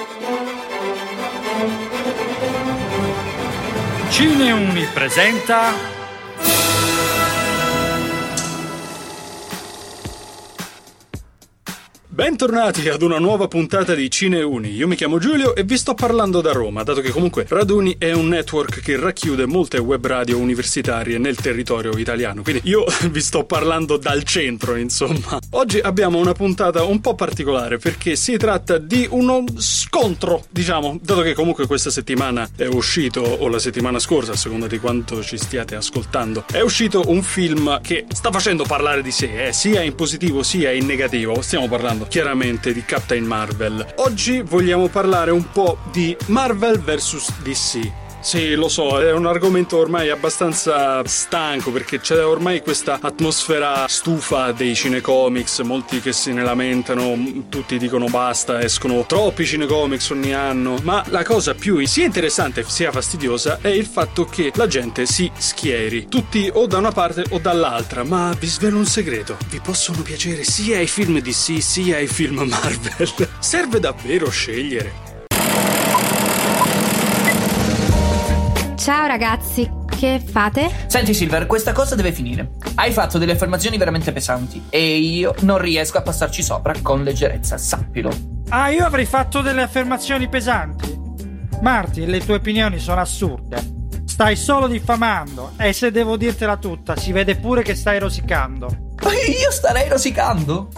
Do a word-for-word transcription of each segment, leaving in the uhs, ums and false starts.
Cineuni presenta Bentornati ad una nuova puntata di Cineuni. Io mi chiamo Giulio e vi sto parlando da Roma, dato che comunque Raduni è un network che racchiude molte web radio universitarie nel territorio italiano, quindi io vi sto parlando dal centro, insomma. Oggi abbiamo una puntata un po' particolare perché si tratta di uno scontro, diciamo, dato che comunque questa settimana è uscito, o la settimana scorsa, a seconda di quanto ci stiate ascoltando, è uscito un film che sta facendo parlare di sé, eh, sia in positivo sia in negativo. Stiamo parlando chiaramente di Captain Marvel. Oggi vogliamo parlare un po' di Marvel versus D C. Sì, lo so, è un argomento ormai abbastanza stanco perché c'è ormai questa atmosfera stufa dei cinecomics, molti che se ne lamentano, tutti dicono basta, escono troppi cinecomics ogni anno, ma la cosa più sia interessante sia fastidiosa è il fatto che la gente si schieri, tutti o da una parte o dall'altra. Ma vi svelo un segreto, vi possono piacere sia i film D C sia i film Marvel. Serve davvero scegliere. Ciao ragazzi, che fate? Senti Silver, questa cosa deve finire. Hai fatto delle affermazioni veramente pesanti e io non riesco a passarci sopra con leggerezza, sappilo. Ah, io avrei fatto delle affermazioni pesanti? Marty, le tue opinioni sono assurde. Stai solo diffamando e se devo dirtela tutta, si vede pure che stai rosicando. Io starei rosicando?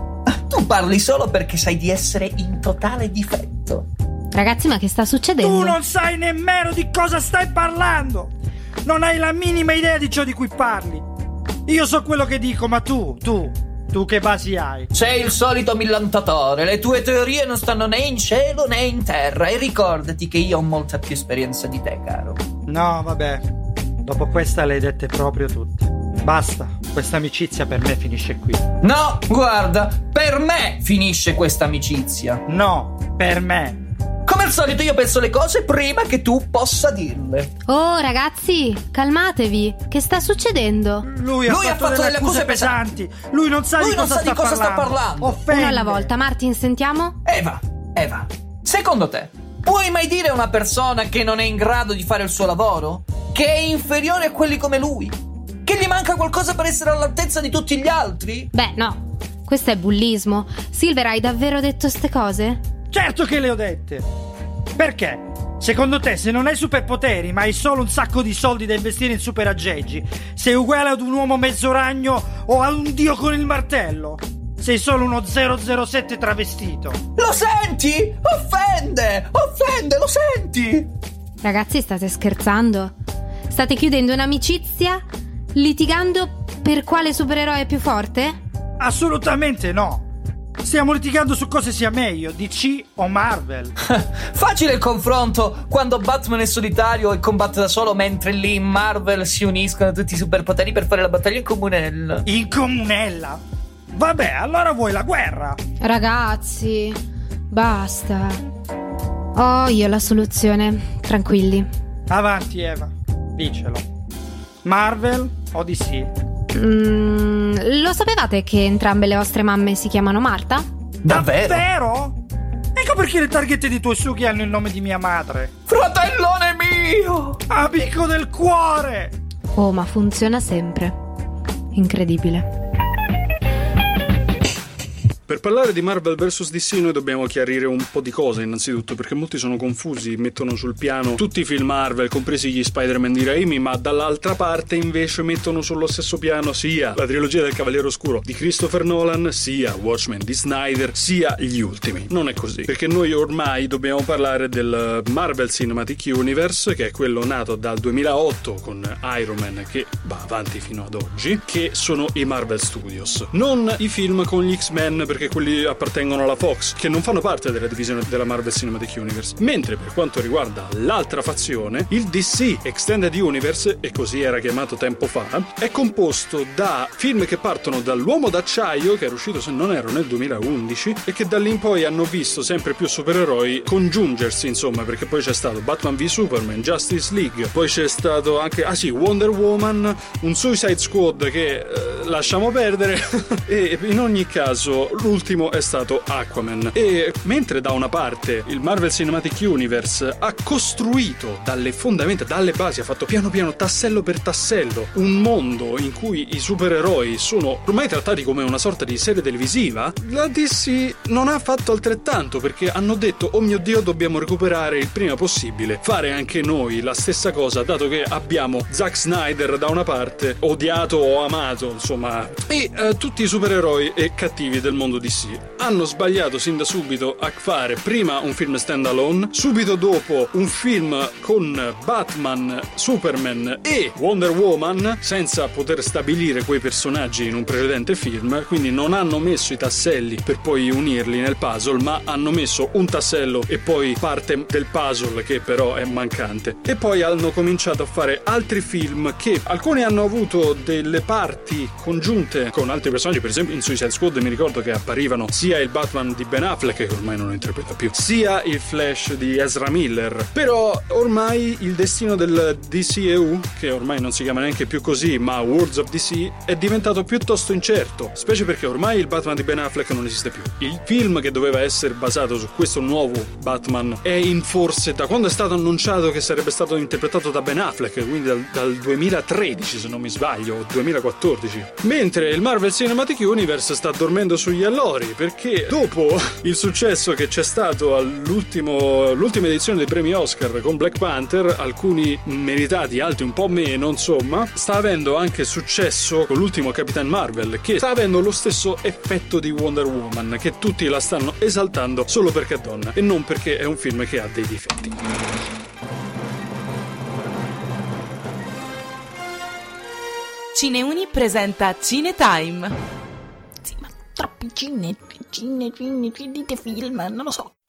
Tu parli solo perché sai di essere in totale difetto. Ragazzi, ma che sta succedendo? Tu non sai nemmeno di cosa stai parlando. Non hai la minima idea di ciò di cui parli. Io so quello che dico, ma tu, tu, tu che basi hai? Sei il solito millantatore. Le tue teorie non stanno né in cielo né in terra. E ricordati che io ho molta più esperienza di te, caro. No, vabbè. Dopo questa le hai dette proprio tutte. Basta, questa amicizia per me finisce qui. No, guarda, per me finisce questa amicizia. No, per me. Come al solito io penso le cose prima che tu possa dirle. Oh ragazzi, calmatevi. Che sta succedendo? Lui ha, Lui fatto, ha fatto delle delle accuse accuse pesanti. Lui non sa Lui di non cosa, sa sta, di cosa parlando. sta parlando. Offende. Uno alla volta. Martin, sentiamo? Eva, Eva, secondo te puoi mai dire a una persona che non è in grado di fare il suo lavoro? Che è inferiore a quelli come lui? Che gli manca qualcosa per essere all'altezza di tutti gli altri? Beh, no, questo è bullismo. Silver, hai davvero detto ste cose? Certo che le ho dette. Perché? Secondo te, se non hai superpoteri ma hai solo un sacco di soldi da investire in super aggeggi, sei uguale ad un uomo mezzo ragno o a un dio con il martello? Sei solo uno zero zero sette travestito. Lo senti? Offende! Offende, lo senti? Ragazzi, state scherzando? State chiudendo un'amicizia litigando per quale supereroe è più forte? Assolutamente no. Stiamo litigando su cosa sia meglio, D C o Marvel. Facile il confronto quando Batman è solitario e combatte da solo, mentre lì in Marvel si uniscono tutti i superpoteri per fare la battaglia in comunella. In comunella? Vabbè, allora vuoi la guerra? Ragazzi, basta. Ho io la soluzione, tranquilli. Avanti Eva, dicelo. Marvel o D C? Mm, lo sapevate che entrambe le vostre mamme si chiamano Marta? Davvero? Davvero? Ecco perché le targhette di tuoi succhi hanno il nome di mia madre. Fratellone mio! Amico del cuore! Oh, ma funziona sempre. Incredibile. Per parlare di Marvel versus D C noi dobbiamo chiarire un po' di cose innanzitutto, perché molti sono confusi, mettono sul piano tutti i film Marvel, compresi gli Spider-Man di Raimi, ma dall'altra parte invece mettono sullo stesso piano sia la trilogia del Cavaliere Oscuro di Christopher Nolan, sia Watchmen di Snyder, sia gli ultimi. Non è così, perché noi ormai dobbiamo parlare del Marvel Cinematic Universe, che è quello nato dal duemilaotto con Iron Man, che va avanti fino ad oggi, che sono i Marvel Studios. Non i film con gli X-Men, perché perché quelli appartengono alla Fox, che non fanno parte della divisione della Marvel Cinematic Universe. Mentre per quanto riguarda l'altra fazione, il D C Extended Universe, e così era chiamato tempo fa, è composto da film che partono dall'Uomo d'Acciaio, che era uscito se non erro nel duemilaundici, e che da lì in poi hanno visto sempre più supereroi congiungersi, insomma, perché poi c'è stato Batman v Superman, Justice League, poi c'è stato anche, ah sì, Wonder Woman, un Suicide Squad che eh, lasciamo perdere e in ogni caso l'ultimo è stato Aquaman. E mentre da una parte il Marvel Cinematic Universe ha costruito dalle fondamenta, dalle basi, ha fatto piano piano, tassello per tassello, un mondo in cui i supereroi sono ormai trattati come una sorta di serie televisiva, la D C non ha fatto altrettanto, perché hanno detto: oh mio Dio, dobbiamo recuperare il prima possibile, fare anche noi la stessa cosa, dato che abbiamo Zack Snyder da una parte, odiato o amato, insomma, e eh, tutti i supereroi e cattivi del mondo D C. Hanno sbagliato sin da subito a fare prima un film standalone, subito dopo un film con Batman, Superman e Wonder Woman, senza poter stabilire quei personaggi in un precedente film, quindi non hanno messo i tasselli per poi unirli nel puzzle, ma hanno messo un tassello e poi parte del puzzle che però è mancante. E poi hanno cominciato a fare altri film che alcuni hanno avuto delle parti congiunte con altri personaggi, per esempio in Suicide Squad mi ricordo che apparivano sia il Batman di Ben Affleck, che ormai non interpreta più, sia il Flash di Ezra Miller. Però ormai il destino del D C E U, che ormai non si chiama neanche più così ma Worlds of D C, è diventato piuttosto incerto, specie perché ormai il Batman di Ben Affleck non esiste più. Il film che doveva essere basato su questo nuovo Batman è in forse da quando è stato annunciato che sarebbe stato interpretato da Ben Affleck, quindi dal, dal duemilatredici se non mi sbaglio, o duemilaquattordici. Mentre il Marvel Cinematic Universe sta dormendo sugli allori, perché dopo il successo che c'è stato all'ultimo l'ultima edizione dei premi Oscar con Black Panther, alcuni meritati, altri un po' meno, insomma, sta avendo anche successo con l'ultimo Capitan Marvel, che sta avendo lo stesso effetto di Wonder Woman, che tutti la stanno esaltando solo perché è donna e non perché è un film che ha dei difetti. Cineuni presenta Cinetime. Sì, ma troppi cine, cine, cine, dite film, non lo so.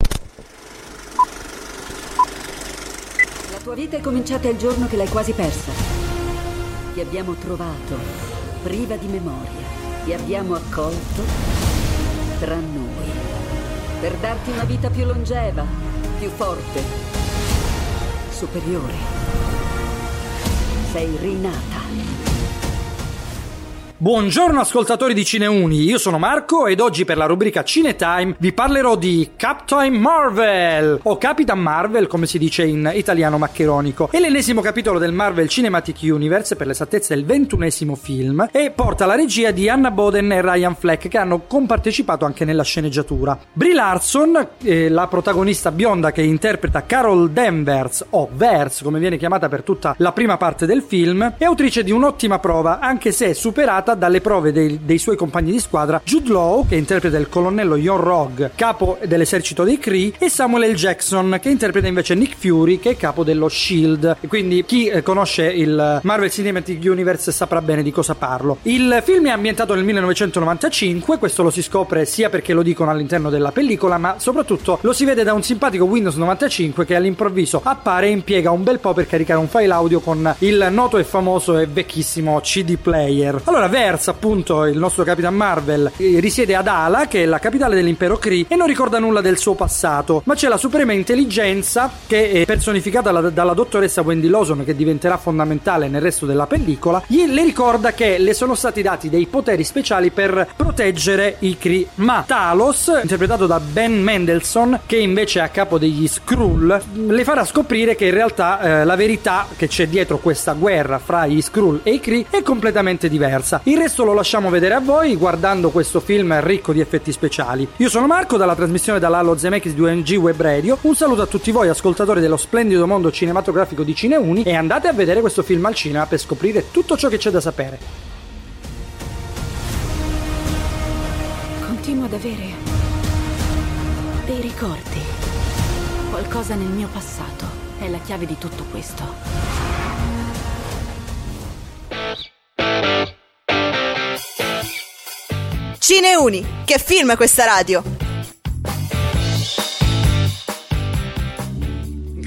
La tua vita è cominciata il giorno che l'hai quasi persa. Ti abbiamo trovato, priva di memoria. Ti abbiamo accolto tra noi, per darti una vita più longeva, più forte, superiore. Sei rinata. Buongiorno ascoltatori di Cineuni, io sono Marco ed oggi per la rubrica Cinetime vi parlerò di Captain Marvel, o Capitan Marvel come si dice in italiano maccheronico. È l'ennesimo capitolo del Marvel Cinematic Universe, per l'esattezza il ventunesimo film, e porta la regia di Anna Boden e Ryan Fleck, che hanno compartecipato anche nella sceneggiatura. Brie Larson, eh, la protagonista bionda che interpreta Carol Danvers, o Vers come viene chiamata per tutta la prima parte del film, è autrice di un'ottima prova, anche se superata dalle prove dei, dei suoi compagni di squadra Jude Law, che interpreta il colonnello Jon Rogg, capo dell'esercito dei Kree, e Samuel L. Jackson, che interpreta invece Nick Fury, che è capo dello Shield. E quindi chi eh, conosce il Marvel Cinematic Universe saprà bene di cosa parlo. Il film è ambientato nel millenovecentonovantacinque, questo lo si scopre sia perché lo dicono all'interno della pellicola, ma soprattutto lo si vede da un simpatico Windows novantacinque che all'improvviso appare e impiega un bel po' per caricare un file audio con il noto e famoso e vecchissimo C D player. Allora, Vers, appunto, il nostro Capitan Marvel, risiede ad Ala, che è la capitale dell'impero Kree, e non ricorda nulla del suo passato, ma c'è la suprema intelligenza, che è personificata dalla, dalla dottoressa Wendy Lawson, che diventerà fondamentale nel resto della pellicola. Gli, le ricorda che le sono stati dati dei poteri speciali per proteggere i Kree, ma Talos, interpretato da Ben Mendelsohn, che invece è a capo degli Skrull, le farà scoprire che in realtà eh, la verità che c'è dietro questa guerra fra gli Skrull e i Kree è completamente diversa. Il resto lo lasciamo vedere a voi guardando questo film ricco di effetti speciali. Io sono Marco, dalla trasmissione dall'Allo Zemeckis di U M G Web Radio. Un saluto a tutti voi ascoltatori dello splendido mondo cinematografico di Cineuni, e andate a vedere questo film al cinema per scoprire tutto ciò che c'è da sapere. Continuo ad avere dei ricordi. Qualcosa nel mio passato è la chiave di tutto questo. Cineuni, che film è questa radio?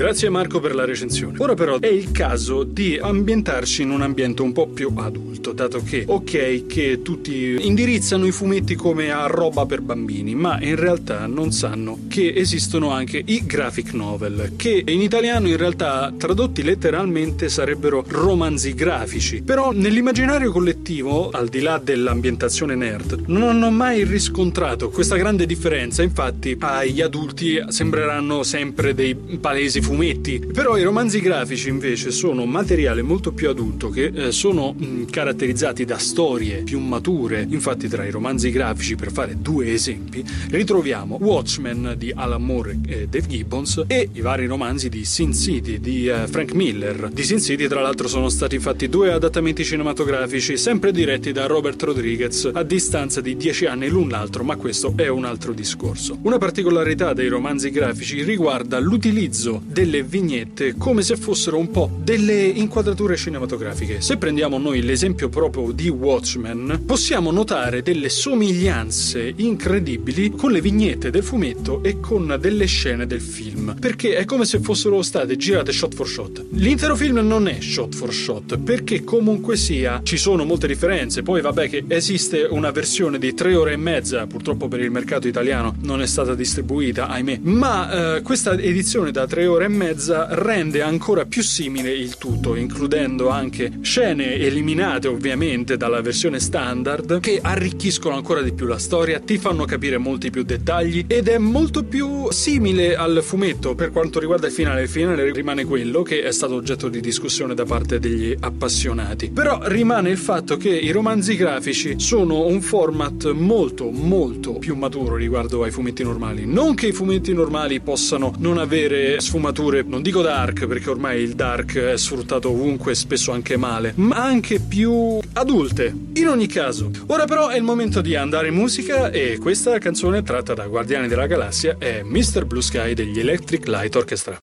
Grazie Marco per la recensione. Ora però è il caso di ambientarci in un ambiente un po' più adulto, dato che, ok, che tutti indirizzano i fumetti come a roba per bambini, ma in realtà non sanno che esistono anche i graphic novel, che in italiano in realtà tradotti letteralmente sarebbero romanzi grafici. Però nell'immaginario collettivo, al di là dell'ambientazione nerd, non hanno mai riscontrato questa grande differenza. Infatti agli adulti sembreranno sempre dei palesi fumetti, però i romanzi grafici invece sono materiale molto più adulto, che eh, sono mh, caratterizzati da storie più mature. Infatti tra i romanzi grafici, per fare due esempi, ritroviamo Watchmen di Alan Moore e Dave Gibbons e i vari romanzi di Sin City di uh, Frank Miller. Di Sin City tra l'altro sono stati infatti due adattamenti cinematografici sempre diretti da Robert Rodriguez a distanza di dieci anni l'un l'altro, ma questo è un altro discorso. Una particolarità dei romanzi grafici riguarda l'utilizzo delle vignette come se fossero un po' delle inquadrature cinematografiche. Se prendiamo noi l'esempio proprio di Watchmen, possiamo notare delle somiglianze incredibili con le vignette del fumetto e con delle scene del film, perché è come se fossero state girate shot for shot. L'intero film non è shot for shot, perché comunque sia ci sono molte differenze. Poi vabbè che esiste una versione di tre ore e mezza, purtroppo per il mercato italiano non è stata distribuita, ahimè, ma eh, questa edizione da tre ore e mezza rende ancora più simile il tutto, includendo anche scene eliminate ovviamente dalla versione standard, che arricchiscono ancora di più la storia, ti fanno capire molti più dettagli ed è molto più simile al fumetto per quanto riguarda il finale. Il finale rimane quello che è stato oggetto di discussione da parte degli appassionati, però rimane il fatto che i romanzi grafici sono un format molto molto più maturo riguardo ai fumetti normali. Non che i fumetti normali possano non avere sfumature, non dico dark perché ormai il dark è sfruttato ovunque, spesso anche male, ma anche più adulte. In ogni caso, ora però è il momento di andare in musica e questa canzone tratta da Guardiani della Galassia è mister Blue Sky degli Electric Light Orchestra.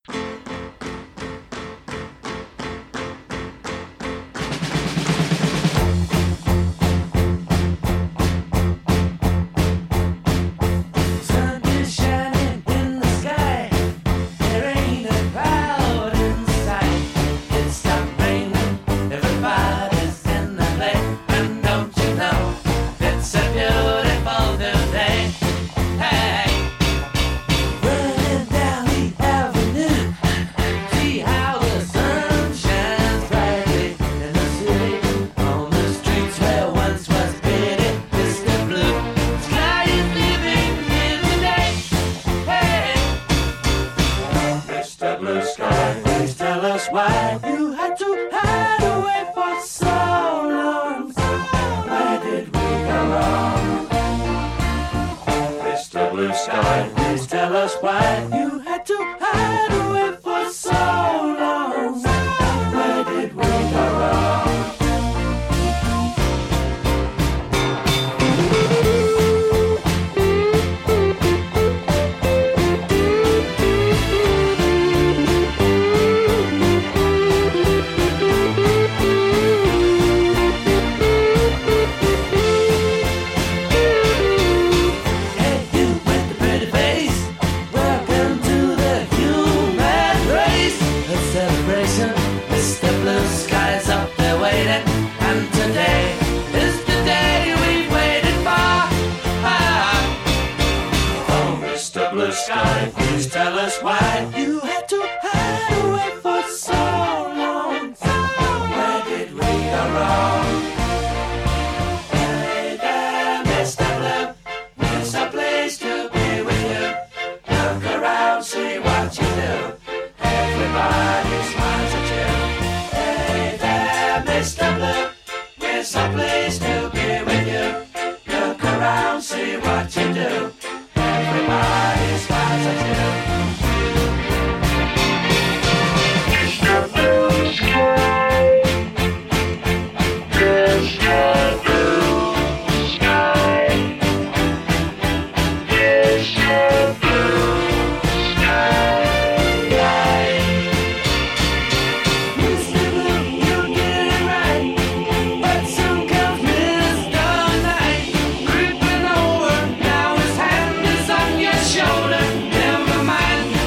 Shoulder, never mind.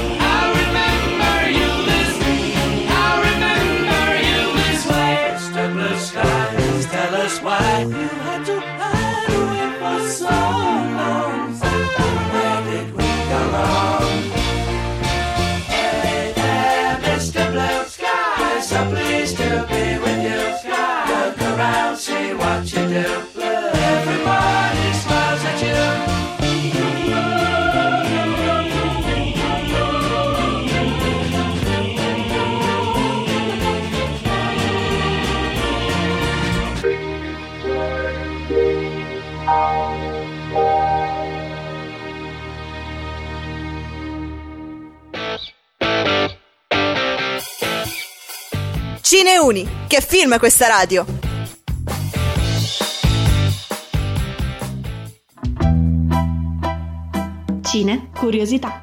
Cineuni, che film è questa radio? Cine Curiosità.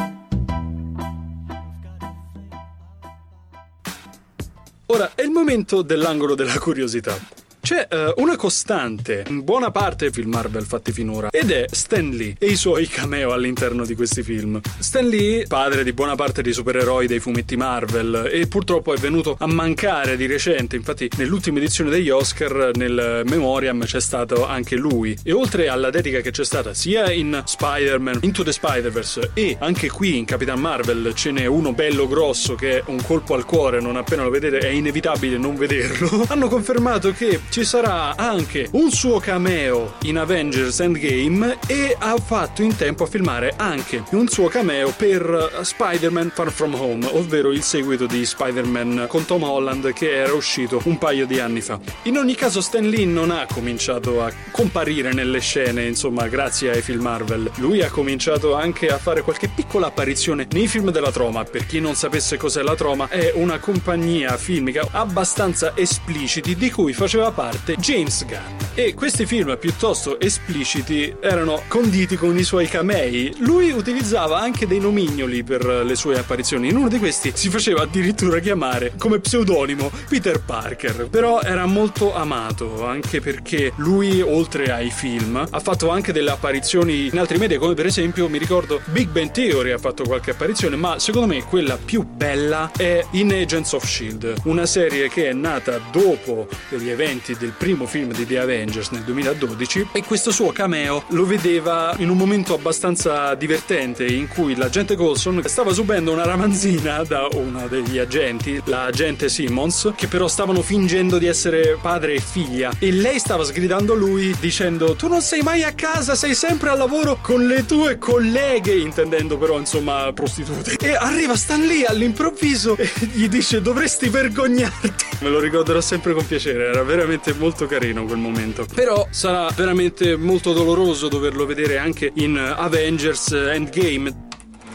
Ora è il momento dell'angolo della curiosità. C'è uh, una costante in buona parte dei film Marvel fatti finora, ed è Stan Lee e i suoi cameo all'interno di questi film. Stan Lee, padre di buona parte dei supereroi dei fumetti Marvel, e purtroppo è venuto a mancare di recente. Infatti nell'ultima edizione degli Oscar, nel Memoriam, c'è stato anche lui, e oltre alla dedica che c'è stata sia in Spider-Man Into the Spider-Verse e anche qui in Capitan Marvel, ce n'è uno bello grosso che è un colpo al cuore, non appena lo vedete è inevitabile non vederlo. Hanno confermato che ci sarà anche un suo cameo in Avengers Endgame, e ha fatto in tempo a filmare anche un suo cameo per Spider-Man Far From Home, ovvero il seguito di Spider-Man con Tom Holland che era uscito un paio di anni fa. In ogni caso Stan Lee non ha cominciato a comparire nelle scene, insomma, grazie ai film Marvel. Lui ha cominciato anche a fare qualche piccola apparizione nei film della Troma. Per chi non sapesse cos'è la Troma, è una compagnia filmica abbastanza espliciti di cui faceva parte James Gunn, e questi film piuttosto espliciti erano conditi con i suoi camei. Lui utilizzava anche dei nomignoli per le sue apparizioni. In uno di questi si faceva addirittura chiamare come pseudonimo Peter Parker, però era molto amato anche perché lui, oltre ai film, ha fatto anche delle apparizioni in altri media, come per esempio mi ricordo Big Bang Theory ha fatto qualche apparizione, ma secondo me quella più bella è in Agents of Shield, una serie che è nata dopo gli eventi del primo film di The Avengers nel duemiladodici, e questo suo cameo lo vedeva in un momento abbastanza divertente in cui l'agente Coulson stava subendo una ramanzina da uno degli agenti, l'agente Simmons, che però stavano fingendo di essere padre e figlia, e lei stava sgridando lui dicendo: tu non sei mai a casa, sei sempre al lavoro con le tue colleghe, intendendo però insomma prostitute. E arriva Stan Lee all'improvviso e gli dice: dovresti vergognarti. Me lo ricorderò sempre con piacere, era veramente molto carino quel momento. Però sarà veramente molto doloroso doverlo vedere anche in Avengers Endgame.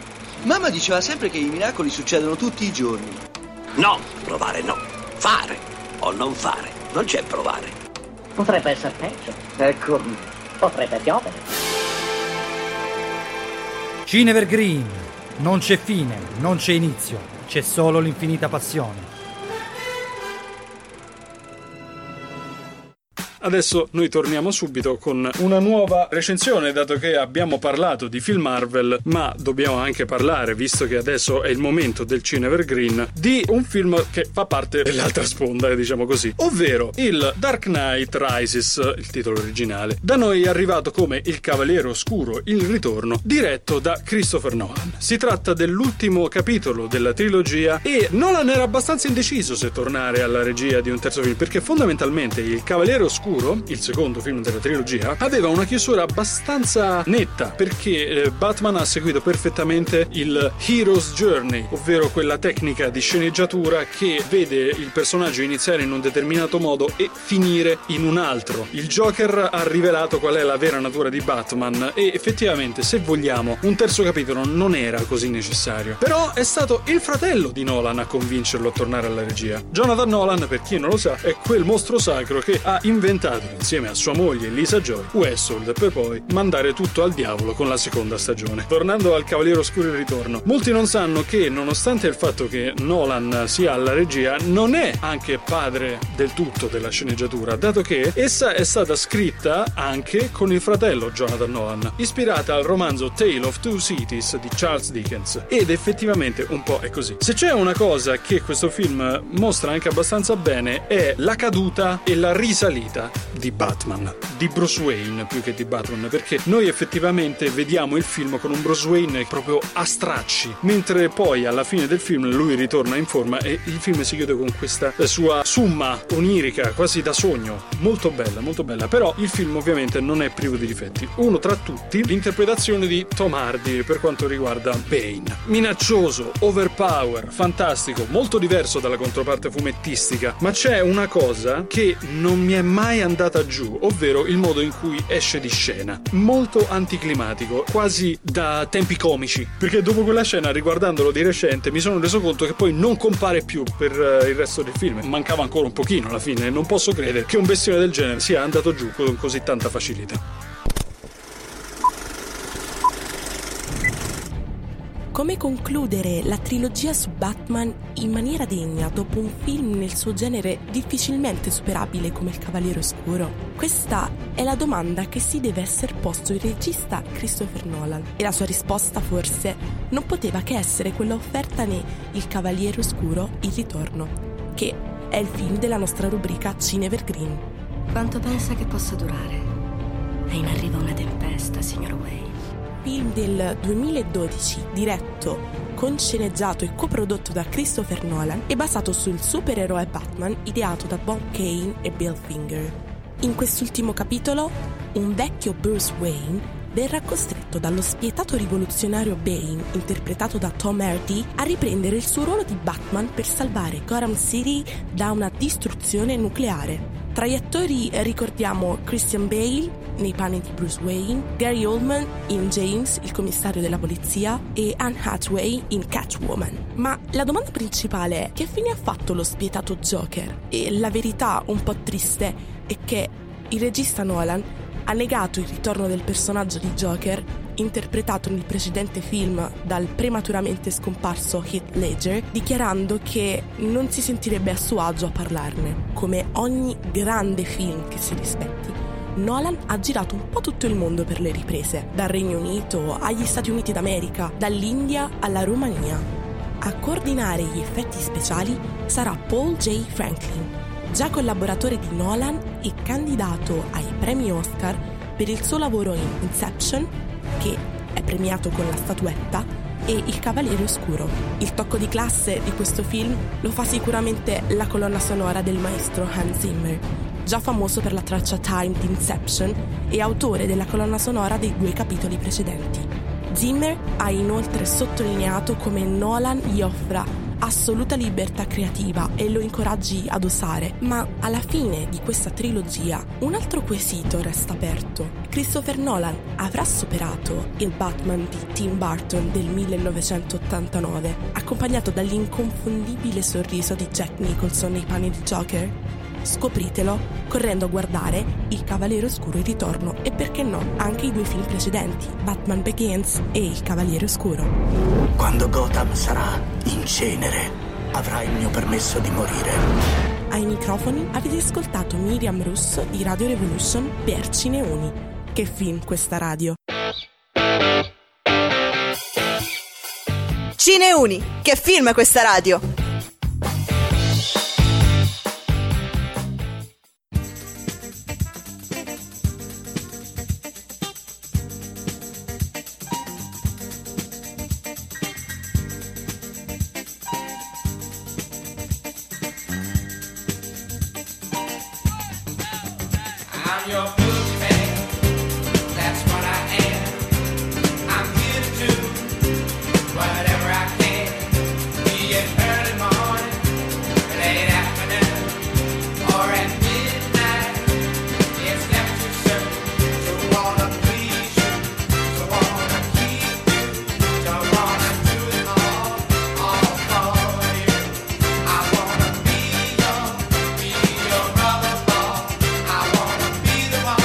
Mamma diceva sempre che i miracoli succedono tutti i giorni. No, provare no. Fare o non fare. Non c'è provare. Potrebbe essere peggio. Ecco, potrebbe piovere. Cinevergreen. Non c'è fine, non c'è inizio, c'è solo l'infinita passione. Adesso noi torniamo subito con una nuova recensione, dato che abbiamo parlato di film Marvel, ma dobbiamo anche parlare, visto che adesso è il momento del Cinevergreen, di un film che fa parte dell'altra sponda, diciamo così, ovvero il Dark Knight Rises, il titolo originale. Da noi è arrivato come Il Cavaliere Oscuro, il ritorno, diretto da Christopher Nolan. Si tratta dell'ultimo capitolo della trilogia e Nolan era abbastanza indeciso se tornare alla regia di un terzo film, perché fondamentalmente Il Cavaliere Oscuro, il secondo film della trilogia, aveva una chiusura abbastanza netta, perché eh, Batman ha seguito perfettamente il Hero's Journey, ovvero quella tecnica di sceneggiatura che vede il personaggio iniziare in un determinato modo e finire in un altro. Il Joker ha rivelato qual è la vera natura di Batman, e effettivamente, se vogliamo, un terzo capitolo non era così necessario. Però è stato il fratello di Nolan a convincerlo a tornare alla regia. Jonathan Nolan, per chi non lo sa, è quel mostro sacro che ha inventato insieme a sua moglie Lisa Joy Westworld, per poi mandare tutto al diavolo con la seconda stagione. Tornando al Cavaliere Oscuro il ritorno, molti non sanno che, nonostante il fatto che Nolan sia alla regia, non è anche padre del tutto della sceneggiatura, dato che essa è stata scritta anche con il fratello Jonathan Nolan, ispirata al romanzo Tale of Two Cities di Charles Dickens, ed effettivamente un po' è così. Se c'è una cosa che questo film mostra anche abbastanza bene è la caduta e la risalita di Batman, di Bruce Wayne più che di Batman, perché noi effettivamente vediamo il film con un Bruce Wayne proprio a stracci, mentre poi alla fine del film lui ritorna in forma e il film si chiude con questa sua summa onirica quasi da sogno, molto bella, molto bella. Però il film ovviamente non è privo di difetti. Uno tra tutti, l'interpretazione di Tom Hardy per quanto riguarda Bane, minaccioso, overpower, fantastico, molto diverso dalla controparte fumettistica, ma c'è una cosa che non mi è mai mai andata giù, ovvero il modo in cui esce di scena. Molto anticlimatico, quasi da tempi comici, perché dopo quella scena, riguardandolo di recente, mi sono reso conto che poi non compare più per uh, il resto del film. Mancava ancora un pochino alla fine, non posso credere che un bestione del genere sia andato giù con così tanta facilità. Come concludere la trilogia su Batman in maniera degna dopo un film nel suo genere difficilmente superabile come Il Cavaliere Oscuro? Questa è la domanda che si deve essere posto il regista Christopher Nolan, e la sua risposta forse non poteva che essere quella offerta ne Il Cavaliere Oscuro, Il Ritorno, che è il film della nostra rubrica Cine Evergreen. Quanto pensa che possa durare? È in arrivo una tempesta, signor Wayne. Film del duemiladodici, diretto, consceneggiato e coprodotto da Christopher Nolan e basato sul supereroe Batman ideato da Bob Kane e Bill Finger. In quest'ultimo capitolo, un vecchio Bruce Wayne verrà costretto dallo spietato rivoluzionario Bane, interpretato da Tom Hardy, a riprendere il suo ruolo di Batman per salvare Gotham City da una distruzione nucleare. Tra gli attori ricordiamo Christian Bale nei panni di Bruce Wayne, Gary Oldman in James, il commissario della polizia, e Anne Hathaway in Catwoman. Ma la domanda principale è: che fine ha fatto lo spietato Joker? E la verità un po' triste è che il regista Nolan ha negato il ritorno del personaggio di Joker, interpretato nel precedente film dal prematuramente scomparso Heath Ledger, dichiarando che non si sentirebbe a suo agio a parlarne. Come ogni grande film che si rispetti, Nolan ha girato un po' tutto il mondo per le riprese, dal Regno Unito agli Stati Uniti d'America, dall'India alla Romania. A coordinare gli effetti speciali sarà Paul J. Franklin, già collaboratore di Nolan e candidato ai premi Oscar per il suo lavoro in Inception, che è premiato con la statuetta, e Il Cavaliere Oscuro. Il tocco di classe di questo film lo fa sicuramente la colonna sonora del maestro Hans Zimmer, già famoso per la traccia Time di Inception e autore della colonna sonora dei due capitoli precedenti. Zimmer ha inoltre sottolineato come Nolan gli offra assoluta libertà creativa e lo incoraggi ad osare, ma alla fine di questa trilogia un altro quesito resta aperto. Christopher Nolan avrà superato il Batman di Tim Burton del millenovecentottantanove, accompagnato dall'inconfondibile sorriso di Jack Nicholson nei panni di Joker? Scopritelo correndo a guardare Il Cavaliere Oscuro Il Ritorno e, perché no, anche i due film precedenti, Batman Begins e Il Cavaliere Oscuro. Quando Gotham sarà in cenere, avrai il mio permesso di morire. Ai microfoni avete ascoltato Miriam Russo di Radio Revolution per Cineuni. Che film questa radio! Cineuni, che film questa radio! The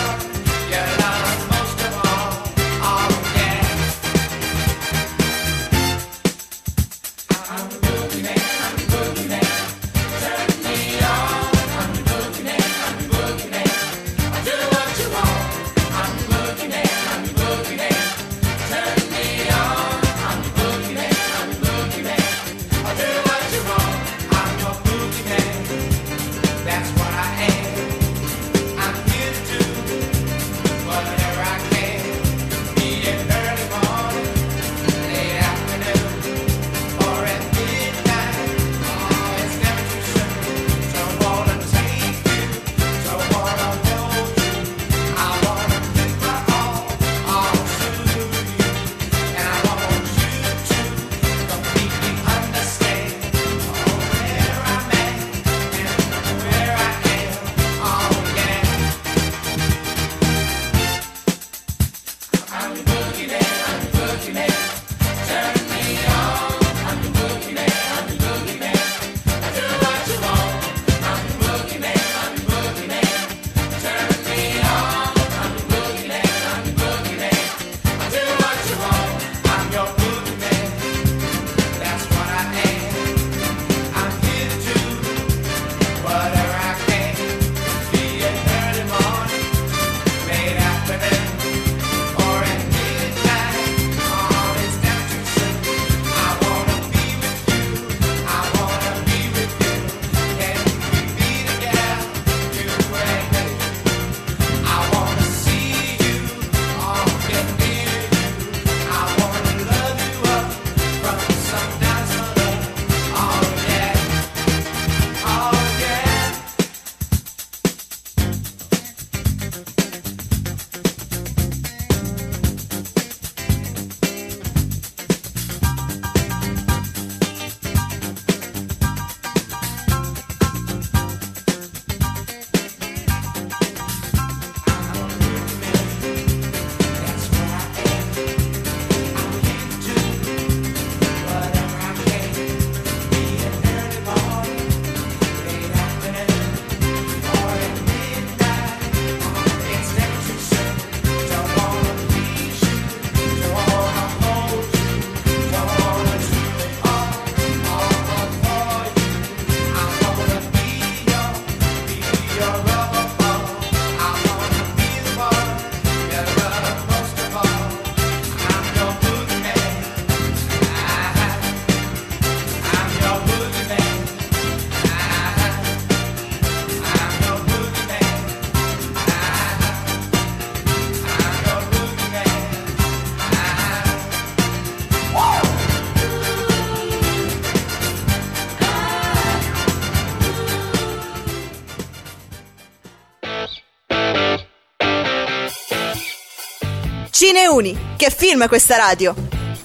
Cineuni, che film è questa radio?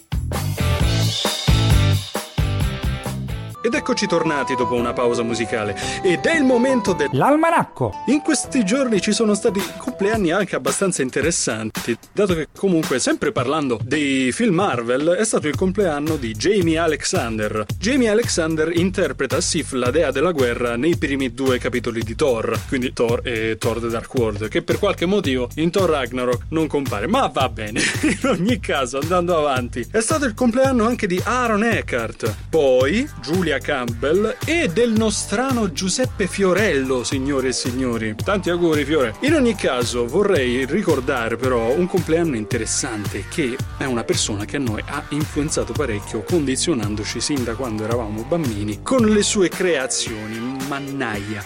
Ed eccoci tornati dopo una pausa musicale ed è il momento dell'almanacco. In questi giorni ci sono stati compleanni anche abbastanza interessanti, dato che comunque, sempre parlando dei film Marvel, è stato il compleanno di Jamie Alexander. Jamie Alexander interpreta Sif, la dea della guerra, nei primi due capitoli di Thor, quindi Thor e Thor The Dark World, che per qualche motivo in Thor Ragnarok non compare, ma va bene. In ogni caso, andando avanti, è stato il compleanno anche di Aaron Eckhart, poi Julia Campbell e del nostrano Giuseppe Fiorello, signore e signori. Tanti auguri, Fiore. In ogni caso, vorrei ricordare però un compleanno interessante, che è una persona che a noi ha influenzato parecchio, condizionandoci sin da quando eravamo bambini con le sue creazioni. Mannaia.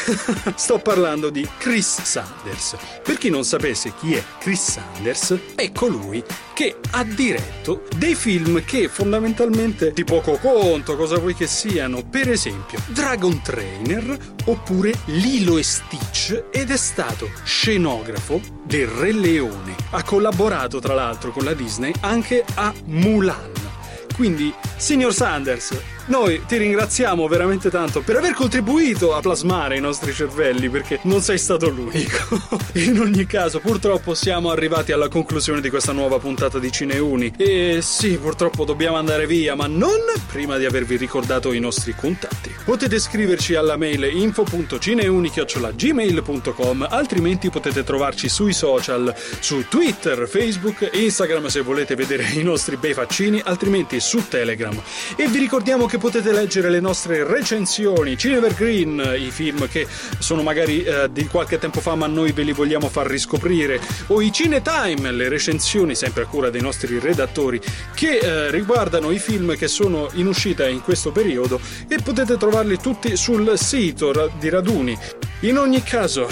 Sto parlando di Chris Sanders. Per chi non sapesse chi è Chris Sanders, è colui che ha diretto dei film che fondamentalmente di poco conto, cosa vuoi che siano, per esempio Dragon Trainer oppure Lilo e Stitch, ed è stato scenografo del Re Leone. Ha collaborato tra l'altro con la Disney anche a Mulan. Quindi, signor Sanders, noi ti ringraziamo veramente tanto per aver contribuito a plasmare i nostri cervelli, perché non sei stato l'unico. In ogni caso, purtroppo siamo arrivati alla conclusione di questa nuova puntata di Cineuni. E sì, purtroppo dobbiamo andare via, ma non prima di avervi ricordato i nostri contatti. Potete scriverci alla mail info punto cineuni chiocciola gmail punto com, altrimenti potete trovarci sui social, su Twitter, Facebook, Instagram se volete vedere i nostri bei faccini, altrimenti su Telegram. E vi ricordiamo che potete leggere le nostre recensioni Cinevergreen, i film che sono magari eh, di qualche tempo fa ma noi ve li vogliamo far riscoprire, o i Cinetime, le recensioni sempre a cura dei nostri redattori che eh, riguardano i film che sono in uscita in questo periodo, e potete trovarli tutti sul sito di Raduni. In ogni caso,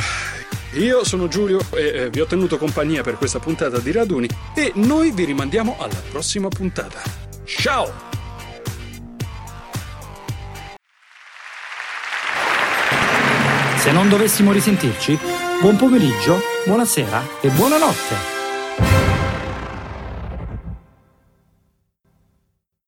io sono Giulio e eh, vi ho tenuto compagnia per questa puntata di Raduni e noi vi rimandiamo alla prossima puntata. Ciao! Se non dovessimo risentirci, buon pomeriggio, buonasera e buonanotte.